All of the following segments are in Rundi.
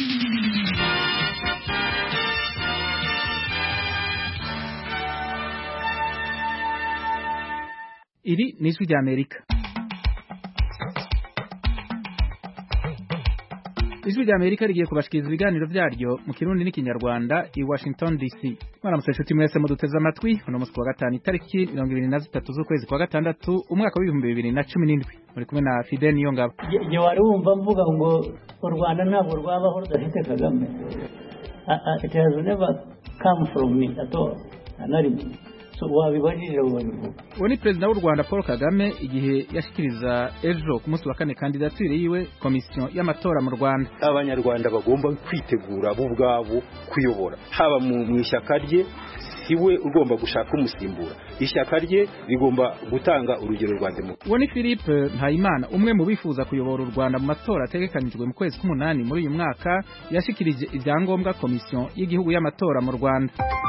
Iri ni Ijwi ry'Amerika. Ijwi ry'Amerika rigiye kubashikiriza ibiganiro vyaryo mu Kirundi n'ikinyarwanda i Washington DC. Mwaramutse nshuti mwese muduteze amatwi uno munsi wa gatanu itariki 23 z'ukwezi kwa gatandatu umwaka wa 2017. Muri kumwe na Fidel Niyongabo. Je wari wumva mvuga ngo u Rwanda ntabwo rwabaho rudafite Kagame. It has never come from me at all. So wabibajije uwo ni President w'u Rwanda Paul Kagame igihe yashikiriza ejo ku munsi wa kane kandidatire yiwe komisiyo y'amatora mu Rwanda. Abanyarwanda bagomba kwitegura bo ubwabo kuyobora haba mu ishyaka rye siwe ugomba gushaka umusimbura, ishyaka rye rigomba gutanga urugero rwa demokarasi. Uwo ni Philippe Mpayimana umwe mu bifuza kuyobora u Rwanda mu matora ategekanijwe mu kwezi k'umunani muri uyu mwaka, yashikirije ibyangombwa komisiyo y'igihugu y'amatora mu Rwanda.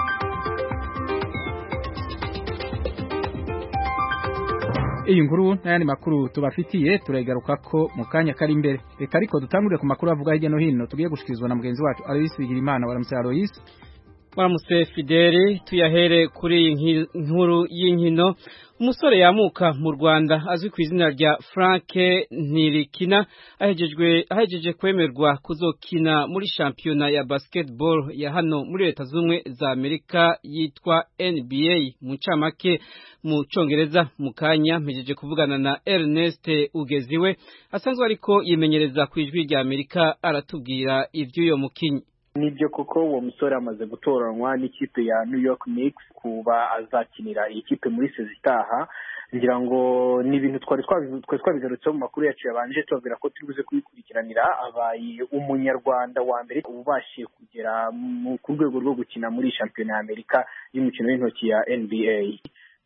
Iyi nkuru n'ayandi makuru tubafitiye turayigaruka ko mu kanya kari imbere. Reka ariko dutangurire ku makuru avuga hirya no hino tugiye gushikirizwa na mugenzi wacu Alois Bigirimana. Waramutse Alois. Waramutse Fideli. Tuyahere kuri inkuru y'inkino. Umusore yamuka mu Rwanda azwi ku izina rya Frank Ntirikina ahejeje kwemerwa kuzokina muri shampiyona ya basketball ya hano muri Leta Zunze za Amerika yitwa NBA mu ncamake mu Congereza. Mu kanya mpejeje kuvugana na Ernest Ugeziwe asanzwe ariko yimenyereza ku Ijwi rya Amerika, aratubwira ivy'uyo mukinyi. Nibyo koko uwo musore amaze gutoranwa n'ikipe ya New York Knicks kuba azakinira ikipe muri sezitaha. Ngira ngo ni ibintu twari twabigarutseho mu makuru yacu yabanje tubabwira ko turi buze kubikurikiranira. Abaye umunyarwanda wa mbere ubashije kugera ku rwego rwo gukina muri shampiyona ya Amerika y'umukino w'intoki ya NBA.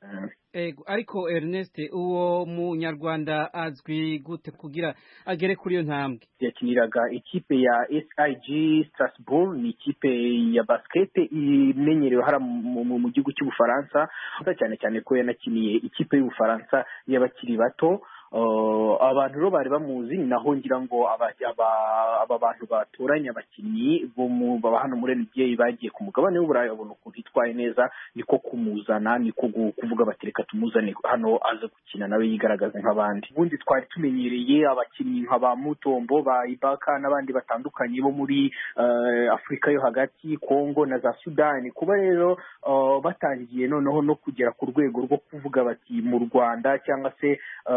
Ariko Ernest, uwo munyarwanda azwi gute kugira agere kuri iyo ntambwe? Yakiniraga ikipe ya SIG Strasbourg, ni ikipe ya basket imenyerewe hara mu gihugu cy'Ubufaransa, cyane cyane ko yanakiniye ikipe y'Ubufaransa y'abakiri bato. Abantu ro bari bamuzi, naho ngira ngo aba bantu batoranya abakinyi bo hano muri NBA bagiye ku mugabane w'Uburayi babona ukuntu hitwaye neza, niko kumuzana, niko kuvuga batereka tumuzane hano aze gukina nawe yigaragaza nk'abandi. Ubundi twari tumenyereye abakinyi nk'aba Mutombo, ba Ibaka n'abandi batandukanye bo muri Afrika yo hagati, Kongo na za Sudani. Kuba rero batangiye noneho no kugera ku rwego rwo kuvuga bati mu Rwanda cyangwa se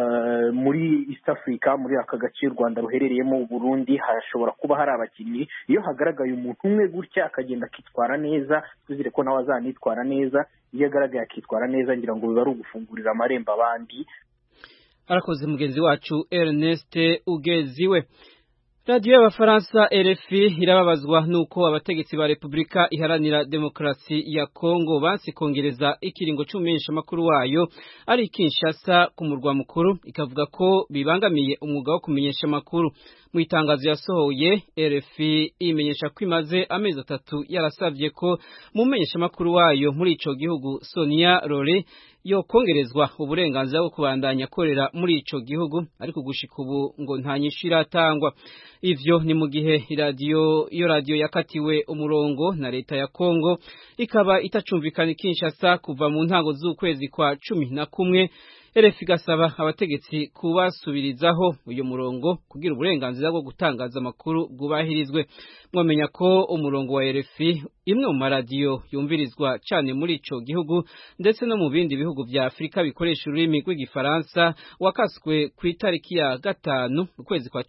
muri East Africa, muri aka gace u Rwanda ruherereyemo u Burundi, hashobora kuba hari abakinyi iyo hagaragaye umuntu umwe gutya akagenda akitwara neza, tuzire ko nawe azanitwara neza. Iyo agaragaye akitwara neza ngira ngo biba ari ugufungurira amarembo abandi. Arakoze mugenzi wacu Ernest Ugeziwe. Radio y'Abafaransa RFI irababazwa nuko abategetsi ba Republika Iharanira Demokarasi ya Kongo banse kongereza ikiringo cy'umumenyesha makuru wayo ari Kinshasa ku murwa mukuru, ikavuga ko bibangamiye umwuga wo kumenyesha makuru. Mu itangazo yasohoye, RFI imenyesha ko imaze amezi 3 yarasavye ko mumenyesha makuru wayo muri ico gihugu Sonia Role yo kongerezwa uburenganzira bwo kubandanya korera muri ico gihugu, ariko gushika ubu ngo nta nyishu iratangwa. Ivyo ni mu gihe radio yakatiwe umurongo na leta ya Kongo, ikaba itacumvikana Kinshasa kuva mu ntango z'ukwezi kwa 11. RFI gasaba abategetsi kubasubirizaho uyu murongo kugira uburenganzira bwo gutangaza amakuru bwubahirizwe. Mwamenya ko umurongo wa RFI imwe mu maradiyo yumvirizwa cyane muri ico gihugu ndetse no mu bindi bihugu vya Afrika bikoresha ururimi rw'igifaransa wakaswe ku itariki ya 5 ukwezi kwa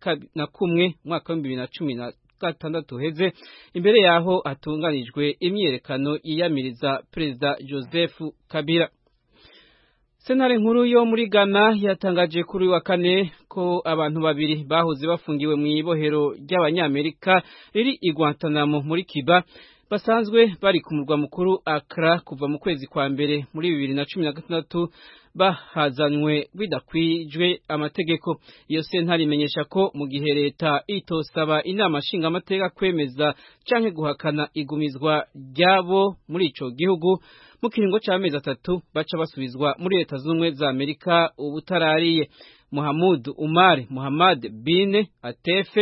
11 mwaka wa 2016 heze, imbere yaho hatunganijwe imyerekano yiyamiriza Perezida Joseph Kabila. Sentare nkuru yo muri Ghana yatangaje kuri wa kane ko abantu babiri bahoze bafungiwe mu ibohero ry'Abanyamerika riri i Guantanamo muri Cuba basanzwe bari ku murwa mukuru Accra kuva mu kwezi kwa mbere muri 2016 bahazanywe bidakwijwe amategeko. Iyo sentare imenyesha ko mu gihe leta itosaba inama nshinga amateka kwemeza canke guhakana igumizwa ryabo muri ico gihugu, mu kiringo c'amezi 3 baca basubizwa muri Leta Zunze za Amerika ubutarariye. Muhammad Umar Muhammad bin Atefe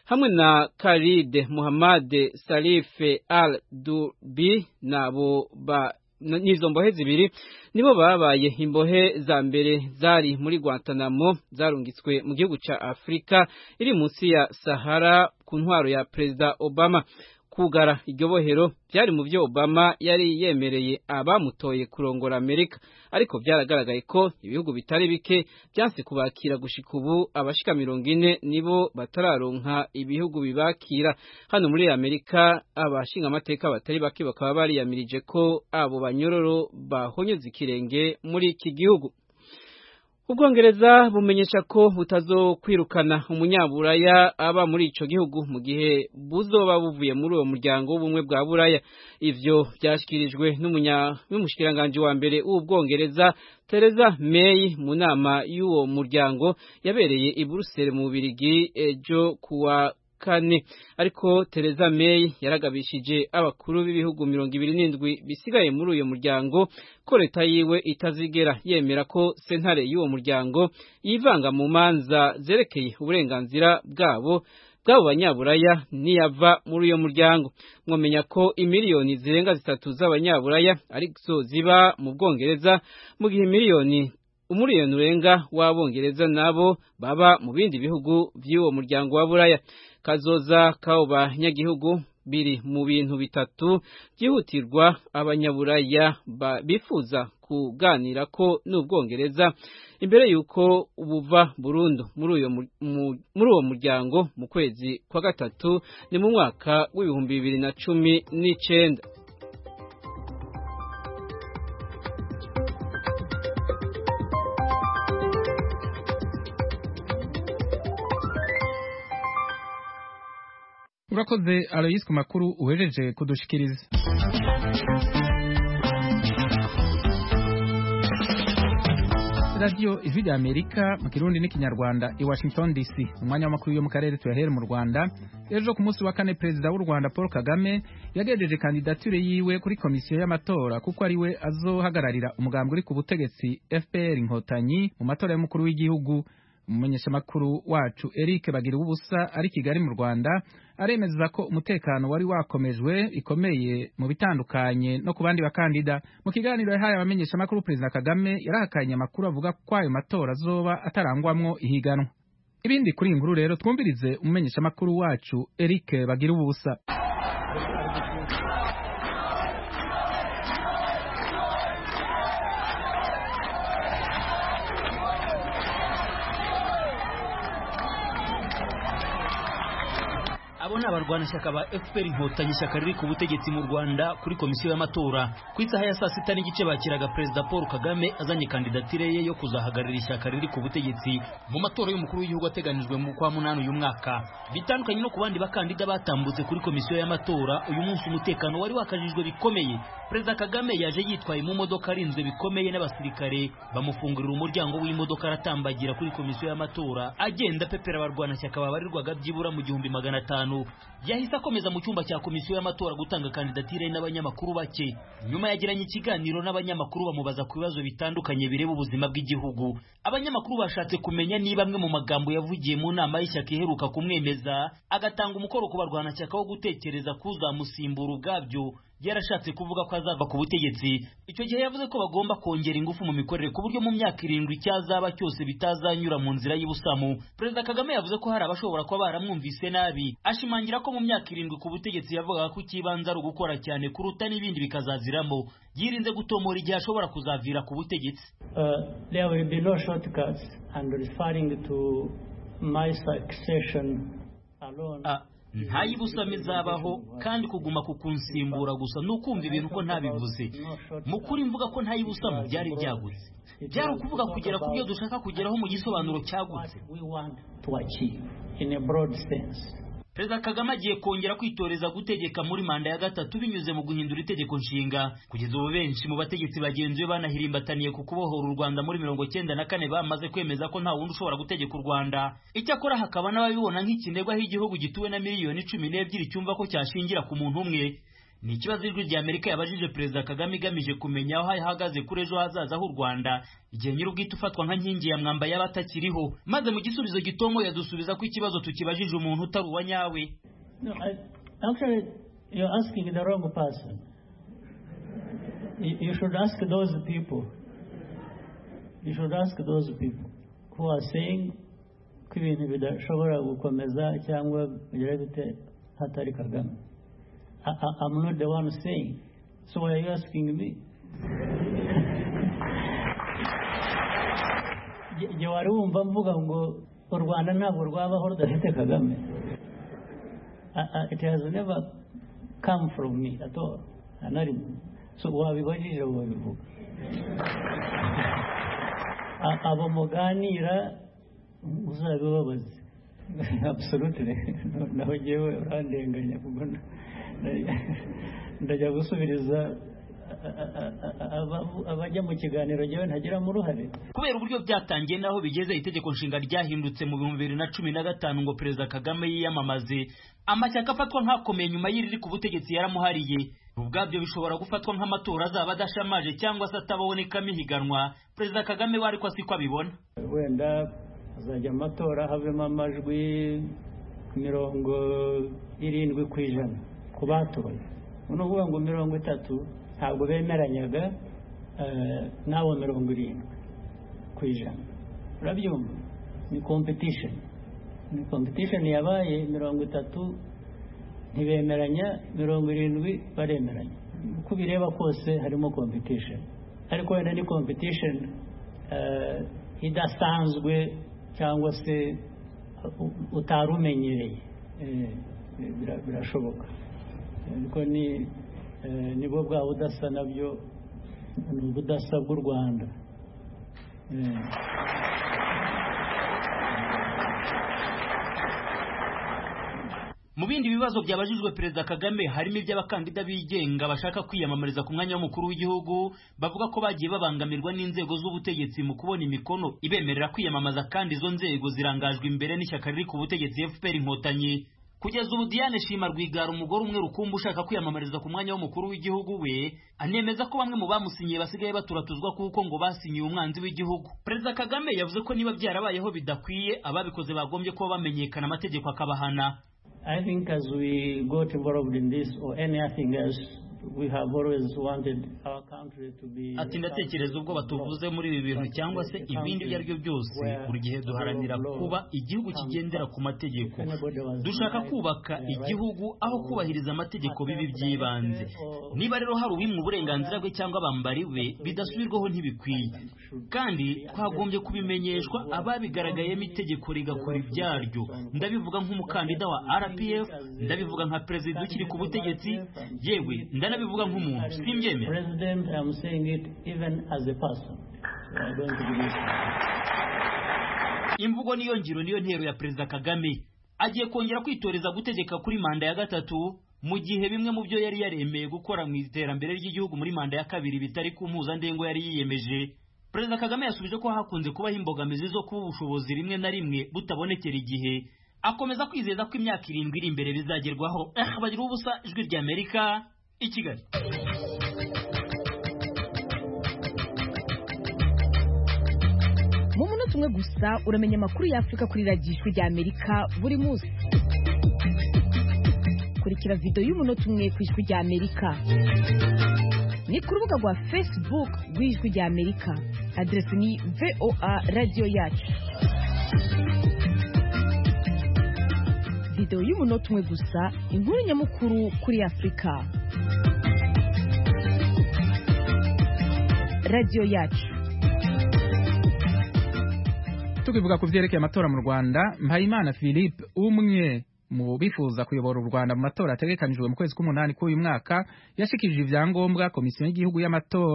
hamwe na Khalid Muhammad Salif al-Dubi n'izo mbohe zibiri nibo babaye imbohe za mbere zari muri Guantanamo zarungitswe mu gihugu ca Afrika iri munsi ya Sahara ku ntwaro ya Perezida Obama. Kugara iryo bohero byari mu byo Obama yari yemereye abamutoye kurongora Amerika, ariko byaragaragaye ko ibihugu bitari bike byanse kubakira gushika ubu abashika 40 nibo batararonka ibihugu bibakira. Hano muri Amerika abashinga amateka batari bake bakaba bari yamirije ko abo banyororo bahonyeze ikirenge muri iki gihugu. Ubwongereza bumenyesha ko butazokwirukana umunyaburaya aba muri ico gihugu mu gihe buzoba buvuye muri uwo muryango w'ubumwe bwa Buraya. Ivyo byashikirijwe n'umushikiranganje wa mbere w'Ubwongereza Theresa May mu nama y'uwo muryango yabereye i Brussels mu Bubiligi ejo kuwa kane. Ariko Theresa May yaragabishije abakuru b'ibihugu 27 bisigaye muri uyo muryango ko leta yiwe itazigera yemera ko sentare y'uwo muryango yivanga mu manza zerekeye uburenganzira bwabo banyaburaya niyava muri uyo muryango. Mwomenya ko imiliyoni zirenga 3 z'abanyaburaya arizo ziba mu Bwongereza mu gihe umuriyoni urenga w'Abongereza nabo baba mu bindi bihugu by'uwo muryango wa Buraya. Kazoza k'abo banyagihugu biri mu bintu bitatu byihutirwa abanyaburaya bifuza kuganira ko n'Ubwongereza imbere yuko buva burundu muri uwo muryango mu kwezi kwa gatatu ni mu mwaka w'ibihumbi 2019. Urakoze Alois ku makuru uhejeje kudushikiriza. Radio Ijwi rya Amerika mu Kirundi n'Ikinyarwanda i Washington DC. Umwanya w'amakuru yo mu karere tuyahere mu Rwanda. Ejo ku munsi wa kane Perezida w'u Rwanda Paul Kagame yagejeje kandidature yiwe kuri komisiyo y'amatora kuko ari we azohagararira umugambwe uri ku butegetsi FPR Inkotanyi mu matora y'umukuru w'igihugu. Umumenyeshamakuru wacu Eric Bagira ubusa ari Kigali mu Rwanda aremeza ko umutekano wari wakomejwe ikomeye mu bitandukanye no kubandi bakandida. Mu kiganiro yahaye abamenyeshamakuru Perezida Kagame yarahakanye amakuru avuga ko ayo matora azoba atarangwamwo ihiganwa. Ibindi kuri inkuru rero twumvirize umumenyeshamakuru wacu Eric Bagira ubusa. Abona abarwanashyaka ba FPR Inkotanyi ishyaka riri ku butegetsi mu Rwanda kuri komisiyo y'amatora ku isaha ya 6:30 n'igice bakiraga Perezida Paul Kagame azanye kandidatire ye yo kuzahagararira ishyaka riri ku butegetsi mu matora y'umukuru w'igihugu ateganijwe mu kwa 8 uyu mwaka. Bitandukanye no kubandi bakandida batambutse kuri komisiyo y'amatora, uyu munsi umutekano wari wakajijwe bikomeye. Perezida Kagame yaje yitwaye mu modoka arinzwe bikomeye n'abasirikare bamufungurira umuryango w'imodoka aratambagira kuri komisiyo y'amatora agenda pepera abarwanashyaka babarirwaga byibura mu 1500. Yahise akomeza mu cyumba cya komisiyo y'amatora gutanga kandidatire n'abanyamakuru bake. Nyuma yagiranye ikiganiro n'abanyamakuru bamubaza ku bibazo bitandukanye bireba ubuzima bw'igihugu. Abanyamakuru bashatse kumenya niba amwe mu magambo yavugiye mu nama y'ishyaka iheruka kumwemeza agatanga umukoro ku barwanashyaka wo gutekereza kuzamusimbura ubwabyo yarashatse kuvuga ko azava ku butegetsi. Icyo gihe yavuze ko bagomba kongera ingufu mu mikorere ku buryo mu myaka 7 cyazaba cyose bitazanyura mu nzira y'ubusamu. Perezida Kagame yavuze ko hari abashobora kuba baramwumvise nabi, ashimangira ko mu myaka 7 ku butegetsi yavuga ko ikibanza ari ugukora cyane kuruta n'ibindi bikazaziramo. Yirinze gutomora igihe ashobora kuzavira ku butegetsi. There will be no shortcuts and referring to my succession alone. Nta y'ibusame zabaho kandi kuguma kukunsimbura gusa nukumva ibintu ko ntabivuze. Mukuri mvuga ko nta y'ibusamo byari byagutse. Byari ukuvuga kugera ku byo dushaka kugeraho mu gisobanuro cyagutse. Perezida Kagame agiye kongera kwitoreza gutegeka muri manda ya gatatu binyuze mu guhindura itegeko nshinga. Kugeza ubu benshi mu bategetsi bagenzi be banahirimbataniye ku kubohora u Rwanda muri 1994 bamaze kwemeza ko nta wundi ushobora gutegeka u Rwanda. Icyakora hakaba n'ababibona nk'ikinegwa h'igihugu gituwe na miliyoni 12 cyumva ko cyashingira ku muntu umwe. ni ikibazo ijwi rya Amerika yabajije Perezida Kagame igamije kumenya aho ahagaze kuri ejo hazaza h'u Rwanda igihe nyir'ubwite ufatwa nka nkingi ya mwamba yaba atakiriho, maze mu gisubizo gitomo yadusubiza ko ikibazo tukibajije umuntu utari uwa nyawe. Actually, you're asking the wrong person. You should ask those people. You should ask those people who are saying ko ibintu bidashobora gukomeza cyangwa bigira bite hatari Kagame. I'm not the one saying. So why are you asking me? Je wari wumva mvuga ngo u Rwanda ntabwo rwabaho rudafite Kagame. It has never come from me at all. So wabibajije wabivuga. Abo muganira uzabibabaze. Absolutely. Naho jewe urandenganya kuko ndajya gusubiriza abajya mu kiganiro jewe ntagira mu ruhare. Kubera uburyo byatangiye naho bigeze itegeko nshinga ryahindutse mu 2015 ngo Perezida Kagame yiyamamaze, amashyaka afatwa nkakomeye nyuma y'iri ku butegetsi yaramuhariye. Ubwabyo bishobora gufatwa nk'amatora azaba adashamaje cyangwa se atabonekamo ihiganwa. Perezida Kagame wari ko asiko abibona. Wenda azajya amatora havemo amajwi 70% ku batoye. Unuvuga ngo 30 ntabwo bemeranyaga nawo 70%. Urabyumva? Ni competition. Ni competition yabaye 30 ntibemeranya, 70 baremeranya. Uko bireba kose harimo competition. Ariko wenda ni competition idasanzwe cyangwa se utarumenyereye. Birashoboka. Ariko nibo bwa budasa nabyo ni ubudasa bw'u Rwanda. Mu bindi bibazo byabajijwe Perezida Kagame harimo iby'abakandida bigenga bashaka kwiyamamariza ku mwanya w'umukuru w'igihugu, bavuga ko bagiye babangamirwa n'inzego z'ubutegetsi mu kubona imikono ibemerera kwiyamamaza, kandi izo nzego zirangajwe imbere n'ishyaka riri ku butegetsi FPR Inkotanyi. Kugeza ubu Diane Shima Rwigara, umugore umwe rukumbi ushaka kwiyamamariza ku mwanya w'umukuru w'igihugu, we anemeza ko bamwe mu bamusinyiye basigaye baturatuzwa kuko ngo basinyiye umwanzi w'igihugu. Perezida Kagame yavuze ko niba byarabayeho bidakwiye ababikoze bagombye kuba bamenyekana, amategeko akabahana. I think as we got involved in this or anything else, we have always wanted our country to be. Ati ndatekereza ubwo batuvuze muri ibi bintu cyangwa se ibindi byo aribyo byose, buri gihe duharanira kuba igihugu kigendera ku mategeko. Dushaka kubaka igihugu aho kubahiriza amategeko bibi byibanze. Niba rero hari uwimwe uburenganzira bwe cyangwa abambari be bidasubirwaho ntibikwiye, kandi twagombye kubimenyeshwa ababigaragayemo itegeko rigakora ibyaryo. Ndabivuga nk'umukandida wa RPF, ndabivuga nka perezida ukiri ku butegetsi, yewe ndanabivuga nk'umuntu. Simbyemera. President, I'm saying it even as a person. So I don't believe. Imvugo niyo ngiro niyo ntero ya Perezida Kagame. Agiye kongera kwitoreza gutegeka kuri manda ya gatatu, mu gihe bimwe mu byo yari yaremeye gukora mu iterambere ry'igihugu muri manda ya kabiri bitari ku mpuzandengo yari yiyemeje. Perezida Kagame yasubije ko hakunze kubaho imbogamizi zo kuba ubushobozi rimwe na rimwe butabonekera igihe. Akomeza kwizeza ko imyaka 7 iri imbere bizagerwaho. Bagira ubusa, ijwi rya Amerika, i Kigali. Mu munota umwe gusa uramenya amakuru ya Afrika kuri radiyo ijwi rya Amerika buri munsi. Kurikira video y'umunota umwe ku ijwi rya Amerika. Ni ku rubuga rwa Facebook rw'ijwi rya Amerika. Adresi ni VOA Radio Yacu. Video y'umunota umwe gusa, inkuru nyamukuru kuri Afrika. Radio Yacu. Tukivuga ku vyerekeye amatora mu Rwanda, Mpayimana Philippe, umwe mu bifuza kuyobora u Rwanda mu matora ategekanijwe mu kwezi k'umunani k'uyu mwaka, yashikirije ivyangombwa komisiyo y'igihugu y'amatora.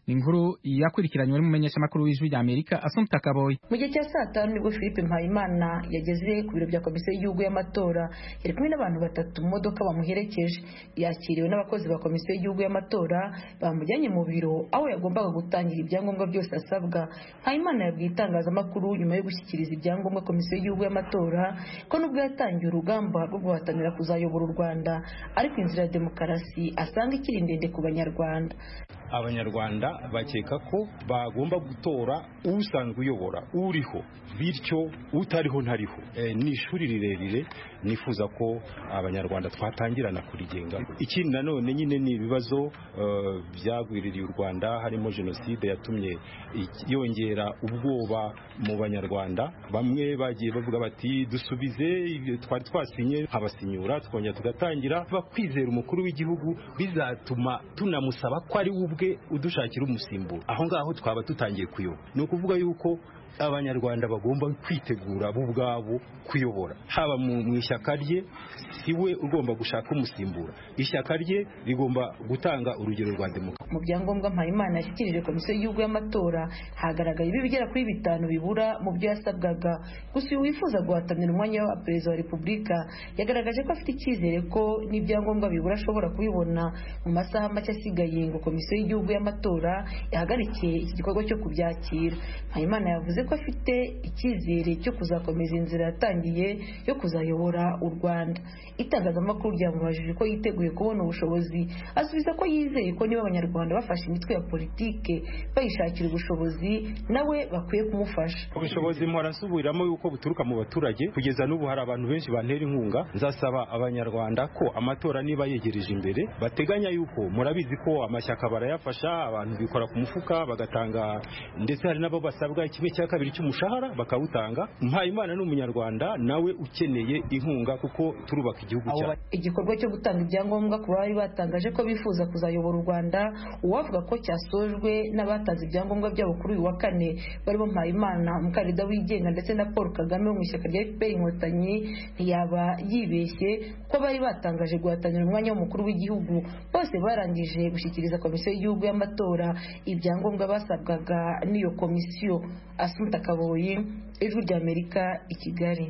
ni inkuru yakurikiranywe n'umumenyesha makuru w'ijwi rya Amerika Assumpta Kaboyi. Mu gihe cya saa tanu nibwo Philippe Mpayimana yageze ku biro bya komisiyo y'igihugu y'amatora yari kumwe n'abantu batatu mu modoka bamuherekeje. Yakiriwe n'abakozi ba komisiyo y'igihugu y'amatora bamujyanye mu biro aho yagombaga gutangira ibyangombwa byose asabwa. Mpayimana yabwiye itangazamakuru nyuma yo gushyikiriza ibyangombwa komisiyo y'igihugu y'amatora ko nubwo yatangiye urugamba rwo guhatanira kuzayobora u Rwanda ariko inzira ya demokarasi asanga ikiri ndende ku Banyarwanda. Abanyarwanda bakeka ko bagomba gutora usanzwe uyobora uriho, bityo utariho ntariho. Ni ishuri rirerire nifuza ko Abanyarwanda twatangirana kurigenga. Ikindi nanone nyine ni ibibazo byagwiririye u Rwanda, harimo jenoside yatumye yongera ubwoba mu Banyarwanda. Bamwe bagiye bavuga bati dusubize twari twasinye, abasinyura twongera tugatangira. Bakwizera umukuru w'igihugu bizatuma tunamusaba ko ari ubwe udushakira umusimburo. Aho ngaho twaba tutangiye kuyoba. Ni ukuvuga yuko Abanyarwanda bagomba kwitegura bo ubwabo kuyobora, haba mu ishyaka rye siwe ugomba gushaka umusimbura. Ishyaka rye rigomba gutanga urugero rwa demokarasi. Mu byangombwa Mpayimana yashyikirije komisiyo y'igihugu y'amatora hagaragaye ibigera kuri 5 bibura mu byo yasabwaga. Gusa uyu wifuza guhatanira umwanya wa perezida wa repubulika yagaragaje ko afite icyizere ko n'ibyangombwa bibura ashobora kubibona mu masaha make asigaye ngo komisiyo y'igihugu y'amatora yahagarikiye iki gikorwa cyo kubyakira. Mpayimana yavuze ko afite icyizere cyo kuzakomeza inzira yatangiye yo kuzayobora u Rwanda. Itangazamakuru ryamubajije ko yiteguye kubona ubushobozi, asubiza ko yizeye ko niba Abanyarwanda bafashe imitwe ya politike bayishakira ubushobozi nawe bakwiye kumufasha. Ubushobozi mwarasubiramo yuko buturuka mu baturage. Kugeza n'ubu hari abantu benshi bantera inkunga. Nzasaba Abanyarwanda ko amatora niba yegereje imbere bateganya yuko, murabizi ko amashyaka barayafasha, abantu bikora ku mufuka bagatanga, ndetse hari nabo basabwa 1/2 cy'umushahara bakawutanga. Mpayimana n'umunyarwanda nawe ukeneye inkunga kuko turubaka igihugu cyacu. Igikorwa cyo gutanga ibyangombwa ku bari batangaje ko bifuza kuzayobora u Rwanda, uwavuga ko cyasojwe n'abatanze ibyangombwa byabo kuri uyu wa 4 barimo Mpayimana umukandida wigenga ndetse na Paul Kagame wo mu ishyaka rya FPR Inkotanyi ntiyaba yibeshye ko bari batangaje guhatanira umwanya w'umukuru w'igihugu. Bose barangije gushyikiriza komisiyo y'igihugu y'amatora ibyangombwa basabwaga n'iyo komisiyo. Assumpta Kaboyi, Ijwi rya Amerika, i Kigali.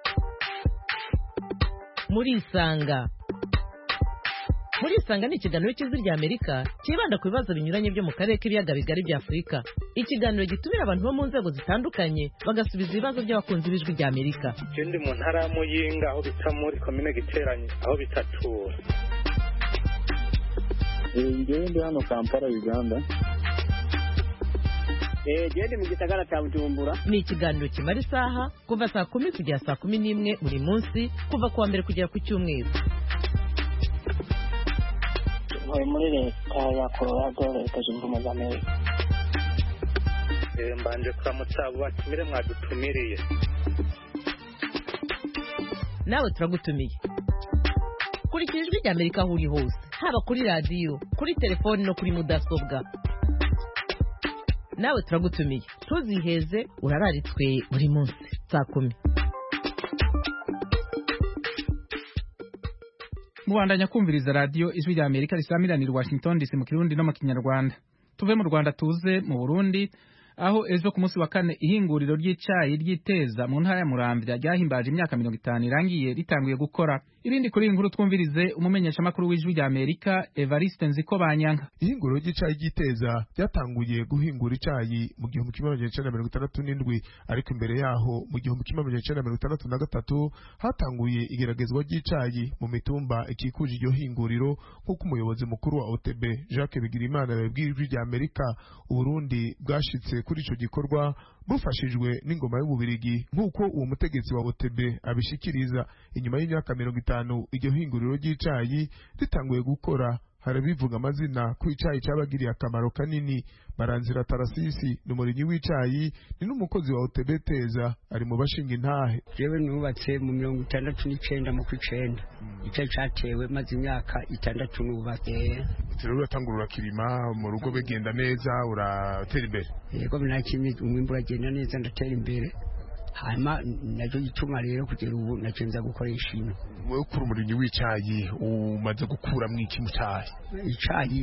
Muri Isanga ni ikiganiro cy'Ijwi rya Amerika kibanda ku bibazo binyuranye byo mu karere k'ibiyaga bigari bya Afurika. Ikiganiro gitumira abantu bo mu nzego zitandukanye bagasubiza ibibazo by'abakunzi b'Ijwi rya Amerika. Ndi mu ntara ya Muyinga aho bita muri komine Giteranye aho bita Tura. Ndi hano Kampala, Uganda. Ndi mu gisagara cya Bujumbura. Ni ikiganiro kimara isaha kuva saa 10 kugera saa 11 buri munsi kuva kuwa mbere kugera ku cyumweru. Muri leta ya Colorado, Leta Zunze Ubumwe za Amerika. Mbanje kuramutsa abo batumire mwadutumiriye. Nawe turagutumiye. Kurikira Ijwi rya Amerika aho uri hose, haba kuri radio, kuri telefone no kuri mudasobwa. Nawe turagutumiye. Tuziheze urararitswe buri munsi saa 10. Mubandanya kumviriza radio Ijwi rya Amerika risamiranira Washington DC mu Kirundi no mu Kinyarwanda. Tuve mu Rwanda tuze mu Burundi, aho ejo ku munsi wa 4 ihinguriro ry'icayi ryiteza mu ntara ya Muramvya ryahimbaje imyaka 50 irangiye ritanguye gukora. Ibindi kuri inkuru twumvirize umumenyesha makuru w'Ijwi rya Amerika Evariste Nzikobanyanka. Ihinguriro ry'icayi ryiteza ryatanguye guhingura icayi mu 1967, ariko imbere yaho mu 1963 hatanguye igeragezwa ry'icayi mu mitumba ikikuje iryo hinguriro, nk'uko umuyobozi mukuru wa OTB Jacques Bigirimana yabwiye Ijwi rya Amerika. Uburundi bwashitse kuri ico gikorwa bufashijwe n'ingoma y'Ububirigi, nk'uko uwo mutegetsi wa OTB abishikiriza. Inyuma y'imyaka 50 iryo hinguriro ry'icayi ritanguye gukora, harabivuga amazina ko icayi cyabagiriye akamaro kanini. Baranzira Tarasisi n'umurinyi w'icayi ni n'umukozi wa OTB Teza, ari mu bashinga intahe. Jewe nubatse mu 69 mu 9 icayi cyatewe maze imyaka 6 nubatse. Rero uratangurura kirima mu rugo begenda neza, uratera imbere. Yego binakimye, umwimbo uragenda neza, ndatera imbere. Hanyuma nacyo gituma rero kugera ubu nacenza gukoresha ino. Wowe kuri umurinyi w'icayi umaze gukura mwiki mu cyayi? Icayi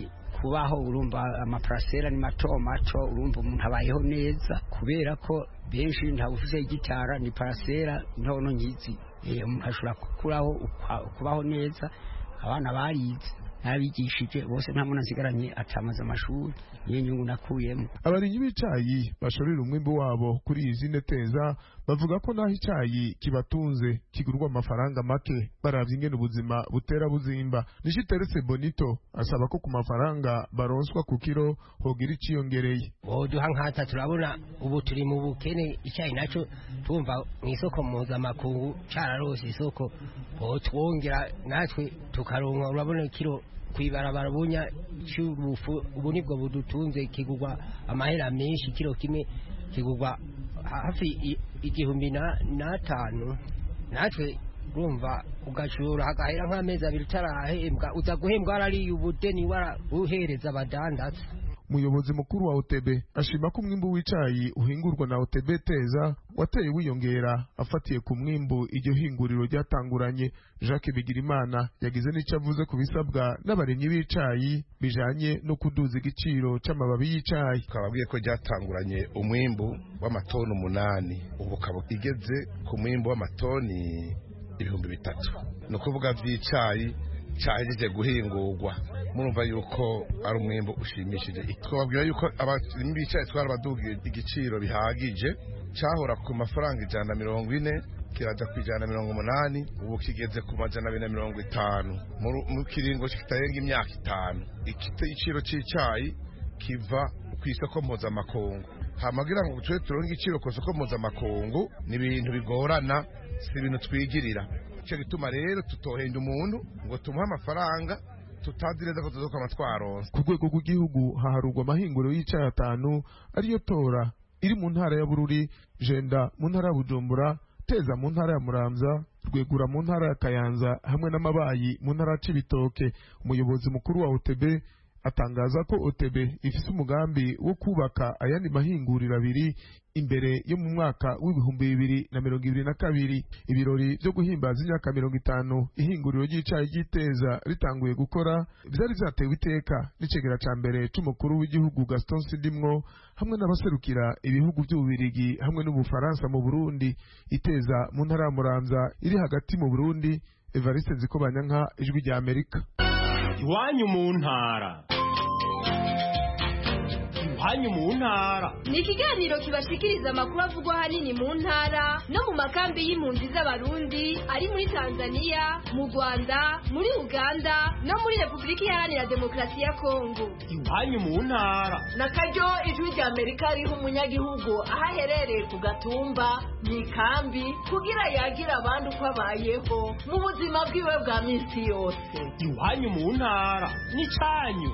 kubaho urumva amaparasera ni mato mato urumva umuntu abayeho neza kubera ko benshi ntawufise igitara ni parasera ntono nyizi umuntu ashobora kubaho neza abana barize nabigishije bose nta muntu asigaranye atamaze amashuri niyo nyungu nakuyemo. Abarimyi b'icayi bashorera umwimbu wabo kuri izi neteza bavuga ko naho icayi kibatunze kigurwa amafaranga make baravye ingene ubuzima butera buzimba. Nishiteretse Bonito asaba ko ku mafaranga baronswa ku kiro hogira iciyongereye. Duha nkata turabona ubu turi mu bukene icayi naco tumva mu isoko mpuzamakungu cararose isoko twongera natwe tukaronka urabona kiro kwibarabara bunya cy'ubufu ubu nibwo budutunze kigurwa amahera menshi kiro kimwe kigurwa hafi 1500 natwe urumva ugashura hagahera nk'amezi abiri utarahembwa uza guhembwa ari ubudeni wara uhereza abadandaza. Umuyobozi mukuru wa OTB ashima ko umwimbu w'icayi uhingurwa na OTB Teza wateye wiyongera afatiye ku mwimbu iryo hinguriro ryatanguranye. Jacques Bigirimana yagize n'icyo avuze ku bisabwa n'abarimyi b'icayi bijanye no kuduza igiciro c'amababi y'icayi. Kababwiye ko ryatanguranye umwimbu w'amatoni 8 ubu kabo igeze ku mwimbu w'amatoni 3000 no kuvuga vy'icayi cyahejeje guhingurwa. Murumva yuko ari umwimbo ushimishije. Twababwira yuko abarimyi b'icayi twarabadugiye igiciro bihagije cyahora ku mafaranga 140 kiraja ku 180 ubu kigeze ku 250 mu kiringo kitarenga imyaka 5. Igiciro cy'icayi kiva ku isoko mpuzamakungu hamagira ngo twe turonke igiciro ku isoko mpuzamakungu ni ibintu bigorana si ibintu twigirira. Cyo gituma rero tutohenda umuntu ngo tumuha amafaranga tutazireza ko tuzoka amatwaronse. Ku rwego rw'igihugu haharurwa amahinguriro y'icayi 5 ariyo Tora iri mu ntara ya Bururi, Jenda mu ntara ya Bujumbura, Teza mu ntara ya Muramvya, Rwegura mu ntara ya Kayanza hamwe n'Amabayi mu ntara ya Cibitoke. Umuyobozi mukuru wa OTB atangaza ko OTB ifise umugambi wo kubaka ayandi mahinguriro 2 imbere yo mu mwaka w'2022. Ibirori byo guhimbaza imyaka 50 ihinguriro ry'icayi ry'Iteza ritanguye gukora byari vyatewe iteka n'icegera ca mbere c'umukuru w'igihugu Gaston Sindimwo hamwe n'abaserukira ibihugu by'Ububirigi hamwe n'Ubufaransa mu Burundi. Iteza mu ntara ya Muramvya iri hagati mu Burundi. Evariste Nzikobanyanka, Ijwi rya Amerika. Iwanyu mu ntara. Iwanyu mu ntara ni ikiganiro kibashikiriza amakuru avugwa hanini mu ntara no mu makambi y'impunzi z'abarundi ari muri Tanzania, mu Rwanda, muri Uganda no muri Repubulika Iharanira Demokarasi ya Kongo. Iwanyu mu ntara na karyo Ijwi rya Amerika riho umunyagihugu aho aherereye ku gatumba mu ikambi kugira yagira abandi uko abayeho mu buzima bwiwe bwa minsi yose. Iwanyu mu ntara ni cyanyu.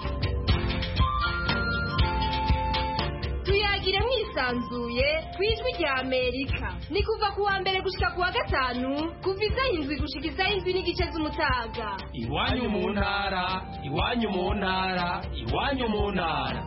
Tuyagire mwisanzuye kwijwi rya Amerika. Ni kuva ku wa mbere gushika ku wa gatanu kuva 7 gushika 7 n'igice z'umutaga. Iwanyu mu ntara, iwanyu mu ntara, iwanyu mu ntara.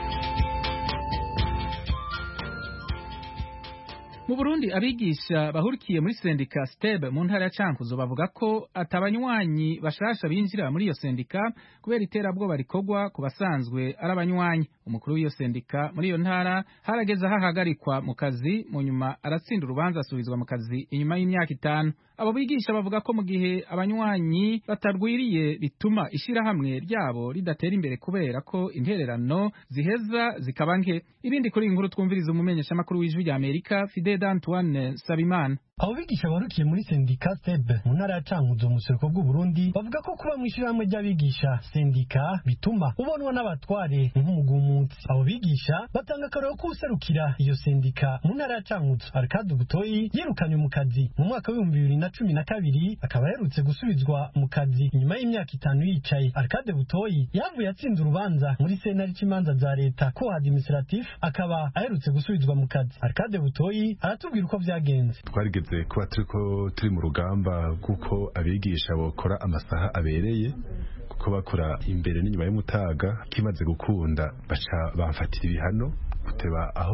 Mu Burundi abigisha bahurikiye muri sendika STEB mu ntara ya Cankuzo bavuga ko atabanywanyi bashasha binjira muri iyo sendika kubera iterabwoba rikorwa ku basanzwe ari abanywanyi. Umukuru w'iyo sendika muri iyo ntara harageze ahahagarikwa mu kazi mu nyuma aratsinda urubanza asubizwa mu kazi inyuma y'imyaka 5. Abo bigisha bavuga ko mu gihe abanywanyi batarwiriye bituma ishirahamwe ryabo ridatera imbere kubera ko intererano ziheza zikaba nke. Ibindi kuri inkuru twumviriza umumenyesha makuru w'Ijwi rya Amerika Fidel Antoine Sabimana. Abo bigisha barukiye muri sendika STEB mu ntara ya Cankuzo mu Buseruko bw'u Burundi bavuga ko kuba mu ishirahamwe ry'abigisha sendika bituma ubonwa n'abatware nk'umugumutsi. Abo bigisha batanga akarero ko userukira iyo sendika mu ntara ya Cankuzo Arcade Butoyi yirukanywe mu kazi mu mwaka wa 2012 akaba yarutse gusubizwa mu kazi nyuma y'imyaka 5 yicaye. Arcade Butoyi yavuye atsinda urubanza muri sentare c'imanza za leta ko administratif akaba aherutse gusubizwa mu kazi. Arcade Butoyi aratubwira uko vyagenze. Kuba turi mu rugamba kuko abigisha bokora amasaha abereye kuko bakora imbere n'inyuma y'umutaga kimaze gukunda baca bamfatira ibihano guteba aho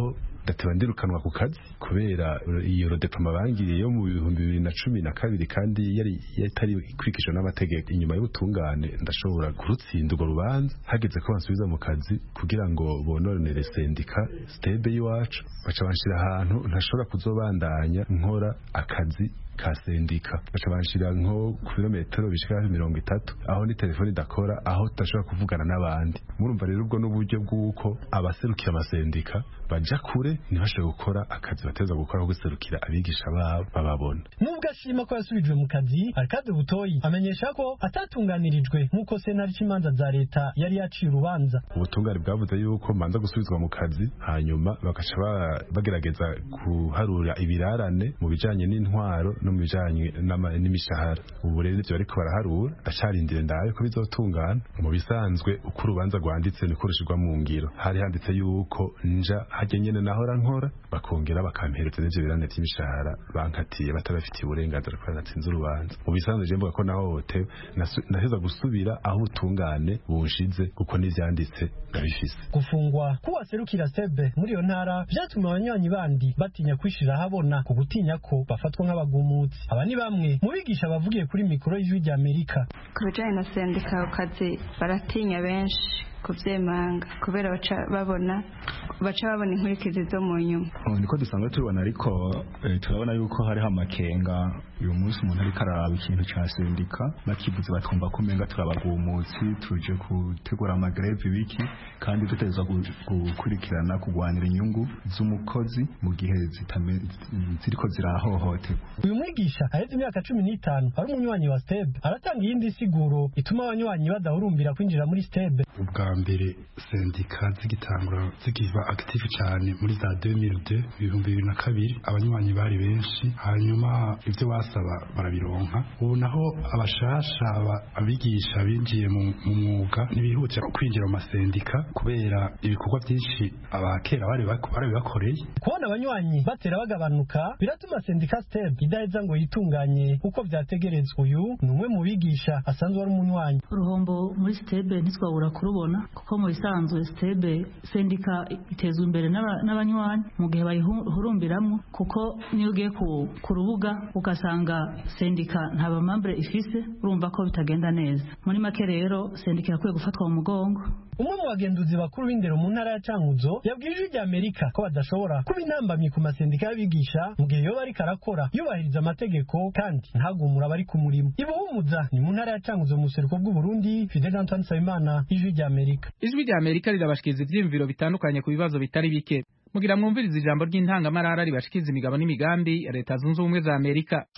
ndateba ndirukanwa ku kazi kubera iyo rodepama bangiriye yo mu 2012 kandi yari yatari kwikishwa n'amategeko. Inyuma y'ubutungane ndashobora kurutsinda urwo rubanza hageze ko bansubiza mu kazi kugira ngo bononere sendika stebe y'iwacu, baca banshira ahantu ntashobora kuzobandanya nkora akazi ka sendika, baca banshira nko ku kilometero bishika 30 aho ni telefone idakora, aho tudashobora kuvugana n'abandi. Murumva rero ubwo n'uburyo bw'uko abaserukira amasendika baja kure ntibashobora gukora akazi bateza gukora ko guserukira abigisha babo bababona. Nubwo ashima ko yasubijwe mu kazi, Arcade Butoyi amenyesha ko atatunganirijwe nk'uko sentare c'imanza za leta yari yaciye urubanza. Ubutungane bwavuze yuko manza gusubizwa mu kazi, hanyuma bagaca bagerageza kuharura ibirarane mu bijanye n'intwaro no mu bijanye n'imishahara. Ubu rero ivyo bariko baraharura, ndacarindire ndaye ko bizotungana. Mu bisanzwe uko urubanza rwanditse niko rushirwa mu ngiro. Hari handitse yuko nja hajye nyene nahora nkora, bakongera bakampereza n'ivyo birane vy'imishahara bankatiye batabafitiye uburenganzira ko natsinze urubanza. Mu bisanzwe je mvuga ko nahohotewe, naheza gusubira aho ubutungane bunshize kuko n'ivyanditse ndabifise. Gufungwa kuwaserukira Stebe muri iyo ntara vyatumye abanywanyi bandi batinya kwishira habona ku gutinya ko bafatwa nk'abagumutsi. Aba ni bamwe mu bigisha bavugiye kuri mikoro y'Ijwi ry'Amerika. Ku bijanye na sendika ukazi baratinya benshi kuvyemanga kubera baca babona inkurikizi zo mu nyuma. Niko dusanzwe tubona, ariko turabona yuko hariho amakenga. Uyu munsi umuntu ariko araraba ikintu ca sendika bakivuze batwumva ko umenga turabagumutsi, tuje gutegura amagreve biki, kandi duteza gukurikirana kugwanira inyungu z'umukozi mu gihe ziriko zirahohoterwa. Uyu mwigisha aheze imyaka 15 ari umunywanyi wa Stebe aratanga iyindi siguro ituma abanywanyi badahurumbira kwinjira muri Stebe. Ubwa mbere sendika zigitangura zikiva active cyane muri za 2002 abanywanyi bari benshi, hanyuma ibyo basaba barabironka. Ubu naho abashasha abigisha binjiye mu mwuga ntibihutira kwinjira mu masendika kubera ibikorwa byinshi abakera bari bakoreye. Kubona abanywanyi batera bagabanuka biratuma sendika Stebe idaheza ngo yitunganye uko vyategerezwa. Uyu ni umwe mu bigisha asanzwe ari umunywanyi. Uruhombo muri Stebe ntitwabura kurubona kuko mu bisanzwe Stebe sendika itezwe imbere n'abanywanyi mu gihe bayihurumbiramwo, kuko niyo ugiye ku rubuga ugasanga sendika nta bamambure ifise, urumva ko bitagenda neza. Muri make rero sendika yakwiye gufatwa mu mugongo. Umwe mu bagenduzi bakuru b'indero mu ntara ya Cankuzo yabwiye Ijwi ry'Amerika ko badashobora kuba intambamyi ku masendika y'abigisha mu gihe yoba ariko arakora yubahiriza amategeko kandi ntagumura abari ku murimo. Ibuhumuza ni mu ntara ya Cankuzo mu buseruko bw'u Burundi. Fidel Antoine Nsabimana, Ijwi ry'Amerika. Ijwi ry'Amerika rirabashikiriza ivyiyumviro bitandukanye ku bibazo bitari bike. Mugira mwumviriza ijambo ry'intangamarara ribashikiza imigabo n'imigambi ya Leta Zunze Ubumwe za Amerika.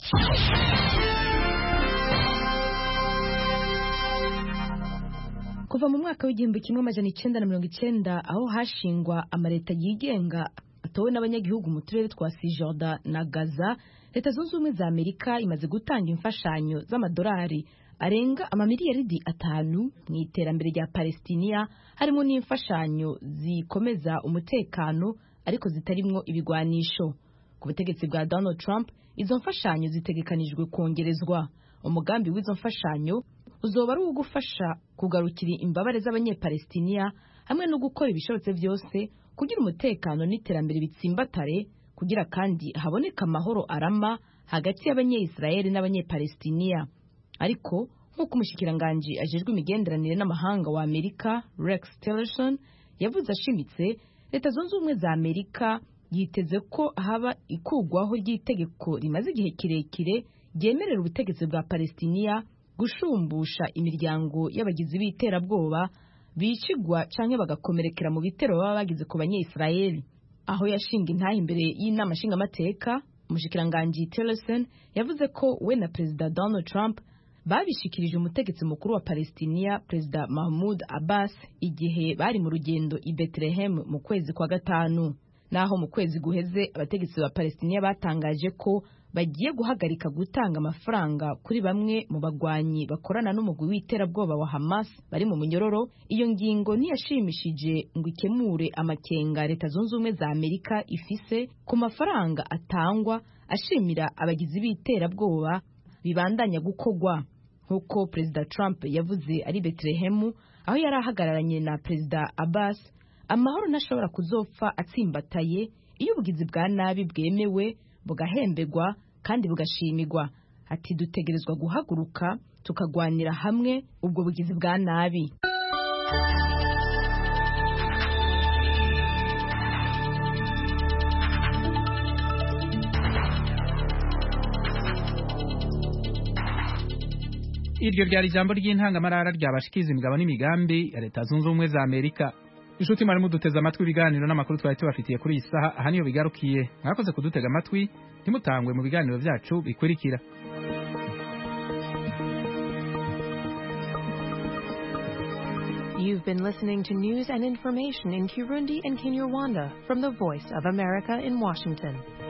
Kuva mu mwaka w'igihumbi kimwe amajana 1990 aho hashingwa amaleta yigenga atowe n'abanyagihugu mu turere twa Cisjordan na Gaza, Leta Zunze Ubumwe za Amerika imaze gutanga imfashanyo z'amadolari arenga amamiliyaridi 5 mu iterambere rya Palestina, harimo n'imfashanyo zikomeza umutekano ariko zitarimwo ibigwanisho. Ku butegetsi bwa Donald Trump, izo mfashanyo zitegekanijwe kongerezwa. Umugambi w'izo mfashanyo uzoba ari ugufasha kugarukira imbabare z'abanyepalestinia hamwe no gukora ibishobotse byose kugira umutekano n'iterambere bitsimbatare, kugira kandi haboneka amahoro arama hagati y'abanyesirayeli n'abanyepalestinia. Ariko nk'uko umushikiranganje ajejwe imigenderanire n'amahanga wa Amerika Rex Tillerson yavuze ashimitse, Leta Zunze Ubumwe za Amerika yiteze ko haba ikugwaho ry'itegeko rimaze igihe kirekire ryemerera ubutegetsi bwa Palestinia gushumbusha imiryango y'abagizi b'iterabwoba bicigwa canke bagakomerekera mu bitero baba bagize ku banyesirayeli. Aho yashinga intahe imbere y'inama nshingamateka, umushikiranganje Tillerson yavuze ko we na Perezida Donald Trump babishikirije umutegetsi mukuru wa Palestinia Perezida Mahmoud Abbas igihe bari mu rugendo i Bethlehem mu kwezi kwa gatanu. Naho mu kwezi guheze abategetsi ba Palestinia batangaje ko bagiye guhagarika gutanga amafaranga kuri bamwe mu bagwanyi bakorana n'umugwi w'iterabwoba wa Hamas bari mu munyororo. Iyo ngingo ntiyashimishije ngo ikemure amakenga Leta Zunze Ubumwe za Amerika ifise ku mafaranga atangwa ashimira abagizi b'iterabwoba bibandanya gukogwa. Nk'uko Perezida Trump yavuze ari Bethlehem aho yari ahagararanye na Perezida Abbas, amahoro ntashobora kuzopfa atsimbataye iyo ubugizi bwa nabi bwemewe bugahemberwa kandi bugashimirwa. Ati dutegerezwa guhaguruka tukagwanira hamwe ubwo bugizi bwa nabi. Iryo ryari ijambo ry'intangamarara ryabashikiza imigabo n'imigambi ya Leta Zunze Ubumwe za Amerika. Inshuti mwari muduteze amatwi ibiganiro n'amakuru twari tubafitiye kuri iyi saha, aha niyo bigarukiye. Mwakoze kudutega amatwi, ntimutangwe mu biganiro byacu bikurikira. You've been listening to news and information in Kirundi and Kinyarwanda from the Voice of America in Washington.